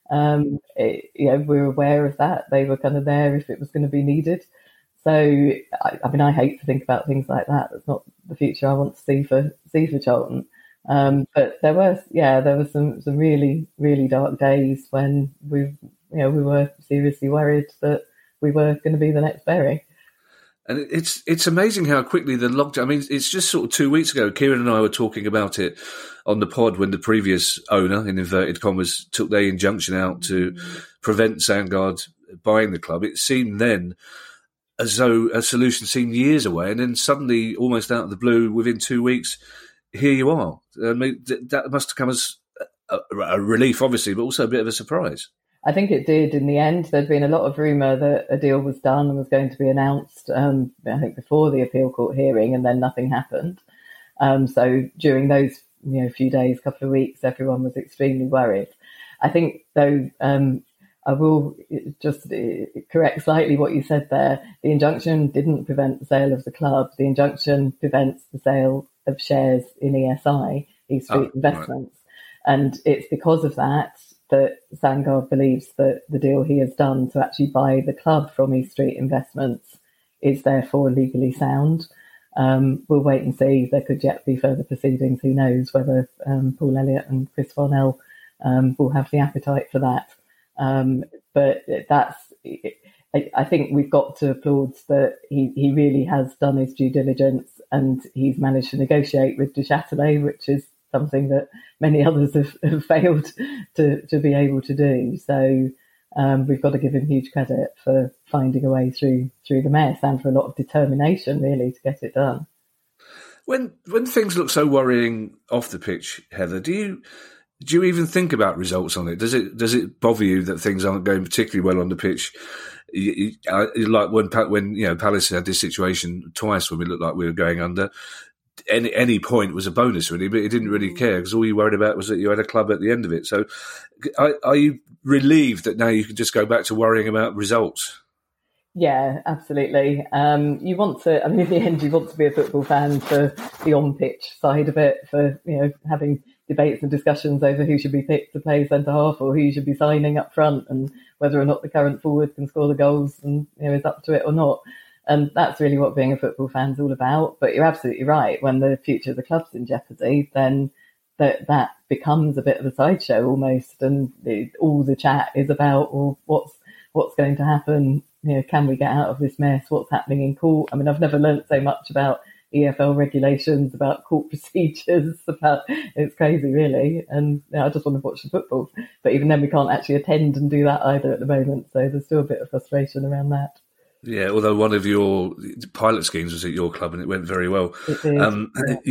We're aware of that. They were kind of there if it was going to be needed. So, I hate to think about things like that. That's not the future I want to see for Charlton. But there were some really, really dark days when we were seriously worried that we were going to be the next Bury. And it's amazing how quickly the lockdown. I mean, it's just sort of 2 weeks ago. Kieran and I were talking about it on the pod when the previous owner, in inverted commas, took their injunction out to prevent Sandgard buying the club. It seemed then as though a solution seemed years away, and then suddenly, almost out of the blue, within 2 weeks, here you are. I mean, that must have come as a relief, obviously, but also a bit of a surprise. I think it did in the end. There'd been a lot of rumour that a deal was done and was going to be announced, I think, before the appeal court hearing, and then nothing happened. So during those few days, couple of weeks, everyone was extremely worried. I think, though, I will just correct slightly what you said there. The injunction didn't prevent the sale of the club. The injunction prevents the sale of shares in ESI, East Street Investments. Right. And it's because of that Sandgard believes that the deal he has done to actually buy the club from East Street Investments is therefore legally sound. We'll wait and see. There could yet be further proceedings. Who knows whether Paul Elliott and Chris Farnell will have the appetite for that. But I think we've got to applaud that he really has done his due diligence, and he's managed to negotiate with Du Châtelet, which is something that many others have failed to be able to do. So we've got to give him huge credit for finding a way through the mess, and for a lot of determination, really, to get it done. When things look so worrying off the pitch, Heather, do you even think about results on it? Does it bother you that things aren't going particularly well on the pitch? Like when Palace had this situation twice when we looked like we were going under. Any point was a bonus, really, but he didn't really care because all you worried about was that you had a club at the end of it. So are you relieved that now you can just go back to worrying about results? Yeah, absolutely. You want to, in the end, you want to be a football fan for the on-pitch side of it, for, having debates and discussions over who should be picked to play centre-half or who you should be signing up front, and whether or not the current forward can score the goals and, is up to it or not. And that's really what being a football fan is all about. But you're absolutely right. When the future of the club's in jeopardy, then that becomes a bit of a sideshow almost. And all the chat is about, what's going to happen? Can we get out of this mess? What's happening in court? I've never learnt so much about EFL regulations, about court procedures, it's crazy, really. And I just want to watch the football. But even then, we can't actually attend and do that either at the moment. So there's still a bit of frustration around that. Yeah, although one of your pilot schemes was at your club and it went very well. It did,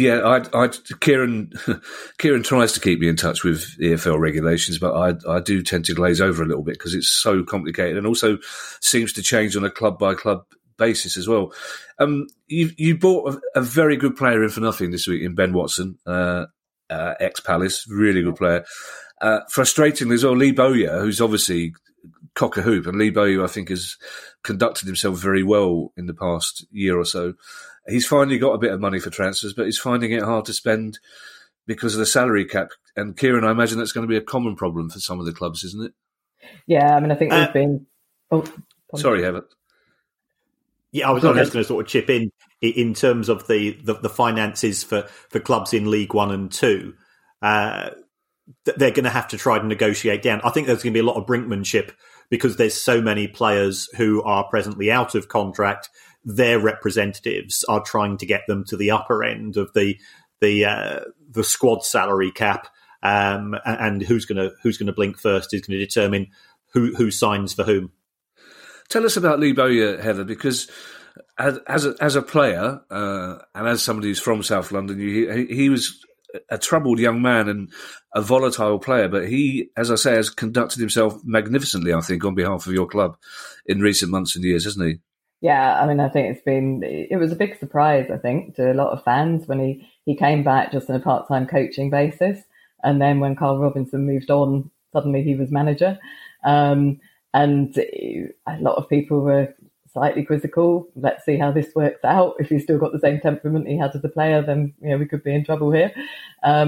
Kieran tries to keep me in touch with EFL regulations, but I do tend to glaze over a little bit because it's so complicated and also seems to change on a club by club basis as well. You bought a very good player in for nothing this week in Ben Watson, ex-Palace, really good player. Frustratingly as well, Lee Bowyer, who's obviously cock a hoop, and Lee Bowyer, I think, has conducted himself very well in the past year or so. He's finally got a bit of money for transfers, but he's finding it hard to spend because of the salary cap. And Kieran, I imagine that's going to be a common problem for some of the clubs, isn't it? Yeah, I think we've been... Sorry, Heather. Yeah, I was just going to sort of chip in terms of the finances for clubs in League 1 and 2. They're going to have to try to negotiate down. I think there's going to be a lot of brinkmanship because there's so many players who are presently out of contract. Their representatives are trying to get them to the upper end of the squad salary cap, and who's going to blink first is going to determine who signs for whom. Tell us about Lee Bowyer, Heather, because as a player and as somebody who's from South London, he was a troubled young man and a volatile player, but he, as I say, has conducted himself magnificently, I think, on behalf of your club in recent months and years, hasn't he? Yeah, I think it was a big surprise, I think, to a lot of fans when he came back just on a part-time coaching basis. And then when Carl Robinson moved on, suddenly he was manager. And a lot of people were slightly quizzical. Let's see how this works out. If he's still got the same temperament he had as a player, then we could be in trouble here.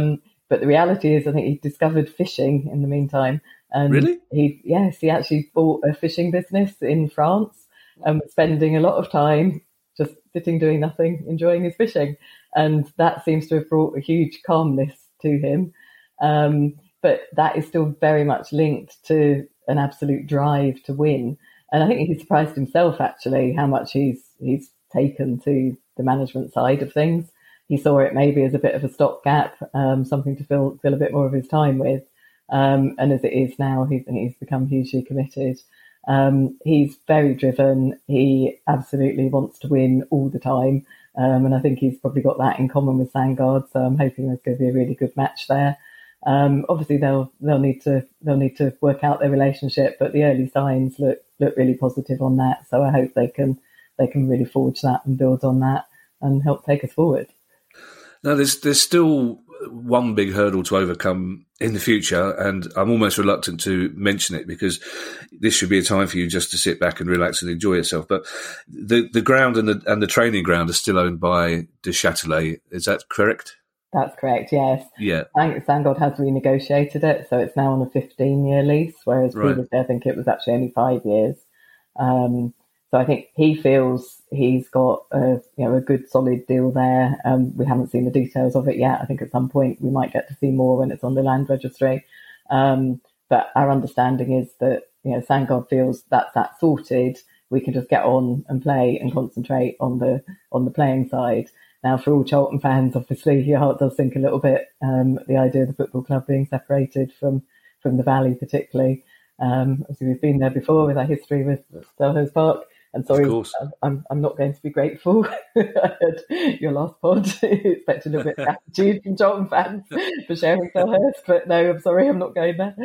But the reality is, I think he discovered fishing in the meantime. And Really? He actually bought a fishing business in France and was spending a lot of time just sitting, doing nothing, enjoying his fishing. And that seems to have brought a huge calmness to him. But that is still very much linked to an absolute drive to win. And I think he surprised himself, actually, how much he's taken to the management side of things. He saw it maybe as a bit of a stopgap, something to fill a bit more of his time with. And as it is now, he's become hugely committed. He's very driven. He absolutely wants to win all the time. And I think he's probably got that in common with Sandgaard. So I'm hoping there's going to be a really good match there. Obviously they'll need to work out their relationship, but the early signs look really positive on that. So I hope they can really forge that and build on that and help take us forward. Now, there's still one big hurdle to overcome in the future, and I'm almost reluctant to mention it because this should be a time for you just to sit back and relax and enjoy yourself. But the ground and the training ground are still owned by De Châtelet. Is that correct? That's correct, yes. Yeah. Sandgaard has renegotiated it, so it's now on a 15-year lease, whereas previously I think it was actually only 5 years. So I think he feels he's got a good solid deal there. We haven't seen the details of it yet. I think at some point we might get to see more when it's on the land registry. But our understanding is that Sandgaard feels that's sorted. We can just get on and play and concentrate on the playing side. Now, for all Charlton fans, obviously your heart does sink a little bit. The idea of the football club being separated from the Valley, particularly. Obviously, we've been there before with our history with Selhurst Park. And sorry, I'm not going to be grateful. I heard your last pod. Expect a little bit of gratitude from Charlton fans for sharing Selhurst, but no, I'm sorry, I'm not going there.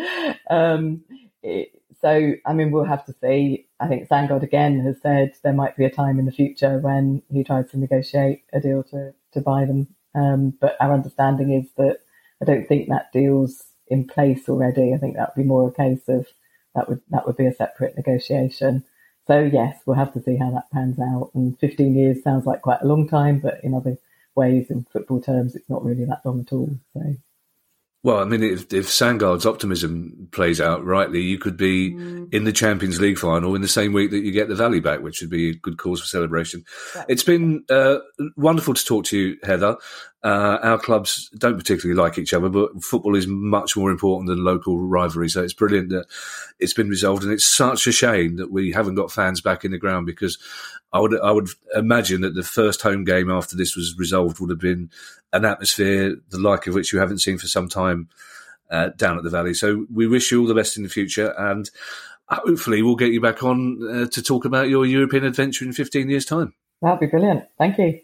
So, I mean, we'll have to see. I think Sandgaard again has said there might be a time in the future when he tries to negotiate a deal to buy them. But our understanding is that I don't think that deal's in place already. I think that would be more a case of that would be a separate negotiation. So yes, we'll have to see how that pans out. And 15 years sounds like quite a long time, but in other ways, in football terms, it's not really that long at all. So. Well, I mean, if Sandgaard's optimism plays out rightly, you could be in the Champions League final in the same week that you get the Valley back, which would be a good cause for celebration. Right. It's been wonderful to talk to you, Heather. Our clubs don't particularly like each other, but football is much more important than local rivalry. So it's brilliant that it's been resolved. And it's such a shame that we haven't got fans back in the ground, because I would imagine that the first home game after this was resolved would have been an atmosphere the like of which you haven't seen for some time down at the Valley. So we wish you all the best in the future, and hopefully we'll get you back on to talk about your European adventure in 15 years' time. That'd be brilliant. Thank you.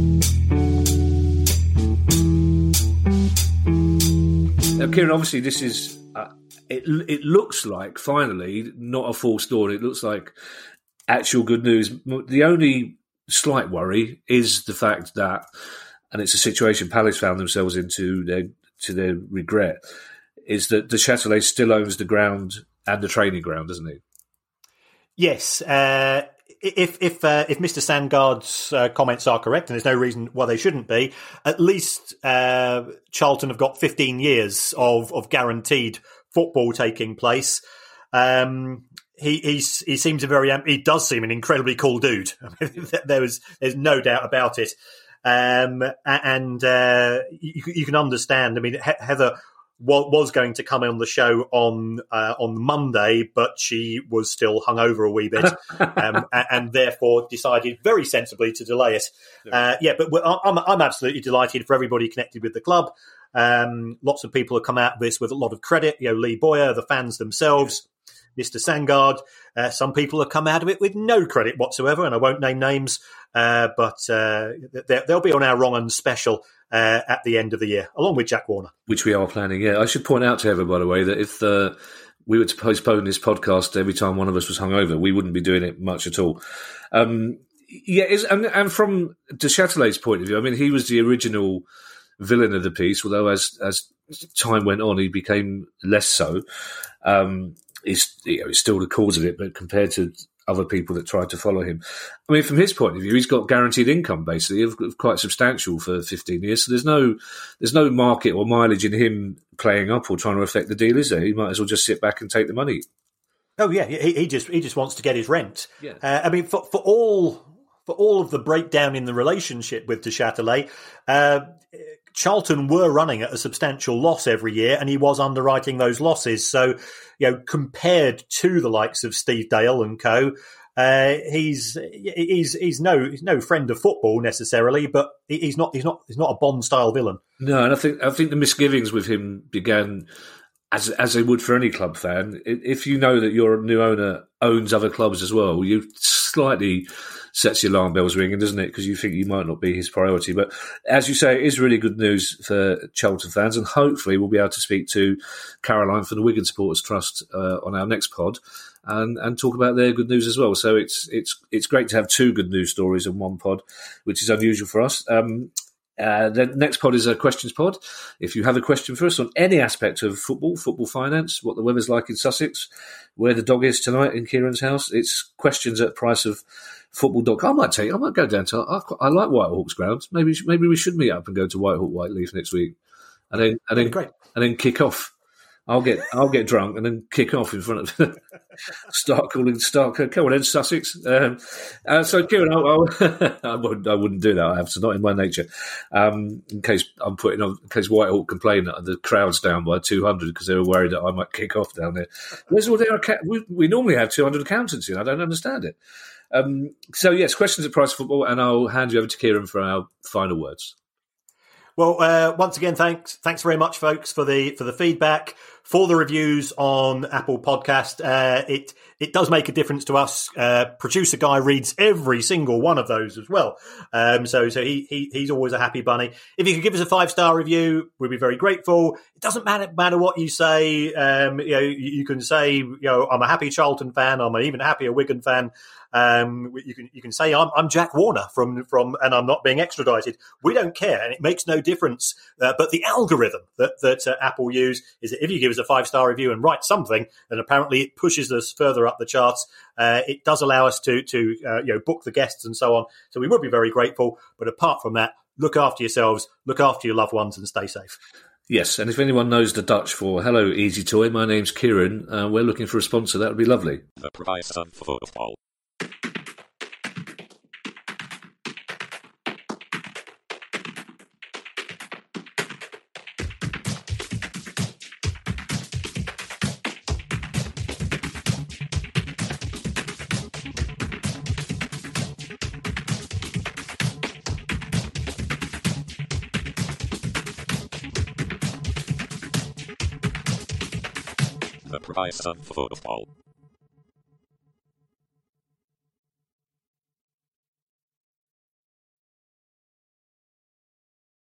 Now, Kieran, obviously this is, it looks like finally not a false dawn. It looks like actual good news. The only slight worry is the fact that, and it's a situation Palace found themselves into to their regret, is that De Châtelet still owns the ground and the training ground, doesn't he? Yes. If Mr. Sandgaard's comments are correct, and there's no reason why they shouldn't be, at least Charlton have got 15 years of guaranteed football taking place. He seems he does seem an incredibly cool dude. I mean, there's no doubt about it. And you can understand. I mean, Heather was going to come on the show on Monday, but she was still hungover a wee bit, and therefore decided very sensibly to delay it. But I'm absolutely delighted for everybody connected with the club. Lots of people have come out of this with a lot of credit. Lee Boyer, the fans themselves, Mr. Sandgaard. Some people have come out of it with no credit whatsoever, and I won't name names, but they'll be on our Wrong and Special at the end of the year, along with Jack Warner. Which we are planning, yeah. I should point out to everyone, by the way, that if we were to postpone this podcast every time one of us was hungover, we wouldn't be doing it much at all. And from De Châtelet's point of view, I mean, he was the original villain of the piece, although as time went on, he became less so. He's still the cause of it, but compared to other people that tried to follow him. I mean, from his point of view, he's got guaranteed income basically of quite substantial for 15 years. So there's no market or mileage in him playing up or trying to affect the deal, is there? He might as well just sit back and take the money. Oh yeah, he just wants to get his rent. Yeah. I mean, for all of the breakdown in the relationship with Du Châtelet, Charlton were running at a substantial loss every year, and he was underwriting those losses. So, compared to the likes of Steve Dale and co, he's no friend of football necessarily, but he's not a Bond style villain. No, and I think the misgivings with him began as they would for any club fan. If you know that your new owner owns other clubs as well, you slightly sets your alarm bells ringing, doesn't it? Because you think you might not be his priority. But as you say, it is really good news for Charlton fans, and hopefully we'll be able to speak to Caroline from the Wigan Supporters Trust on our next pod and talk about their good news as well. So it's great to have two good news stories in one pod, which is unusual for us. The next pod is a questions pod. If you have a question for us on any aspect of football finance, what the weather's like in Sussex, where the dog is tonight in Kieran's house, it's questions@priceoffootball.com. I might go down to. I like Whitehawk's ground. Maybe we should meet up and go to Whitehawk Whiteleaf next week, and then kick off. I'll get drunk and then kick off in front of start. Come on then, Sussex. So Kieran, I wouldn't do that. I have to, not in my nature. In case Whitehawk complain that the crowd's down by 200 because they were worried that I might kick off down there. Where's all their we normally have 200 accountants in. I don't understand it. So yes, questions at Price of Football, and I'll hand you over to Kieran for our final words. Well, once again, thanks very much, folks, for the feedback, for the reviews on Apple Podcast. It does make a difference to us. Producer Guy reads every single one of those as well. So he's always a happy bunny. If you could give us a 5-star review, we'd be very grateful. It doesn't matter what you say. You can say, I'm a happy Charlton fan. I'm an even happier Wigan fan. You can say I'm Jack Warner from and I'm not being extradited. We don't care, and it makes no difference. But the algorithm that Apple use is that if you give us a 5-star review and write something, then apparently it pushes us further up the charts. It does allow us to book the guests and so on. So we would be very grateful. But apart from that, look after yourselves, look after your loved ones, and stay safe. Yes, and if anyone knows the Dutch for hello, Easy Toy, my name's Kieran. We're looking for a sponsor. That would be lovely. The Price of Football. The Price of Football.